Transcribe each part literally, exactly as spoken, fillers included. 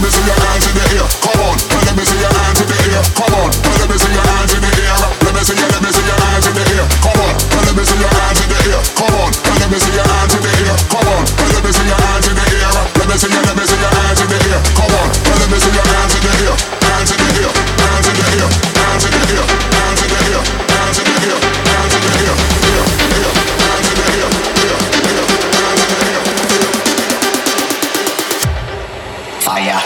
me see your hands in the air. Come on, let me see your hands in the air. Come on, let me see your hands in the air. Let me see your, let me see your hands in the air. Come on, let me see your hands in the air. Come on, let me see your hands in the air. Come on, let me see your hands in the air. Let me see your, let me see your hands in the air. Come on, let me see your hands in the air. Hands in the air, hands in the air, hands in the air, hands in the air, hands in the air, hands in the air, air, air, hands in the air, air, air, hands in the air. Fire.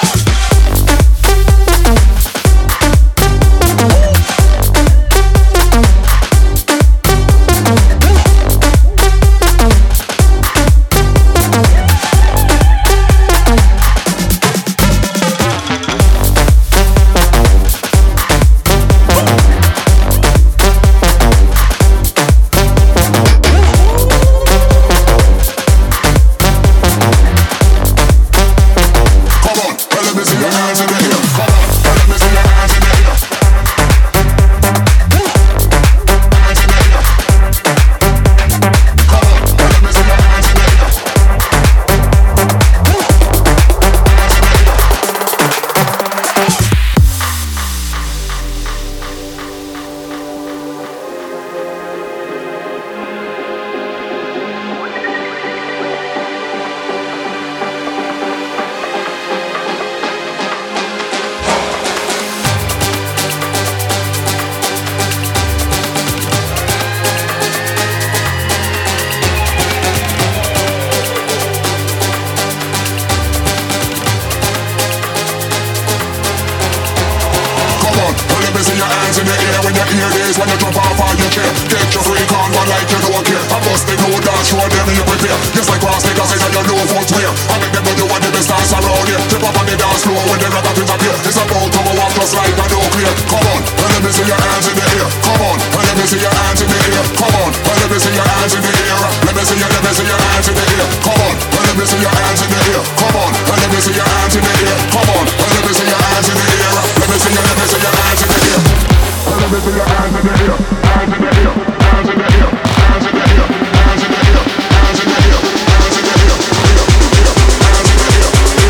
In the air when you hear this, when you jump off on your chair, get your freak on, one like you don't care. I bust the no dance, show them you prepare. Yes, like cross niggas, say you know footwear. I make them know you want the best dance around here. Trip up on the dance floor when the ragga things appear. It's about to go off just like a nuclear. Come on, and let me see your hands in the air. Come on, and let me see your hands in the air. Come on, and let me see your hands in the air. Let me see your, let me see your hands in the air. Come on, and let me see your hands in the air. Come on, and let me see your hands in the air. Come on, and let me see your hands in the air. Let me see your, let me see your hands in the air. Let me see your hands in the air, hands in the air, hands in the air, hands in the air, hands in the air, hands in the air, hands in the air, hands in the air,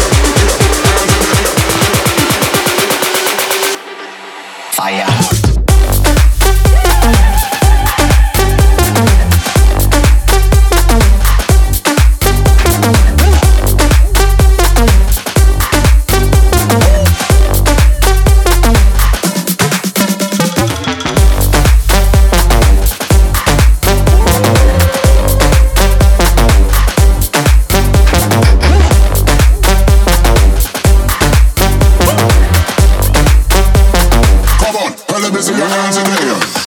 hands in the air. Fire. Let me see your hands in the air.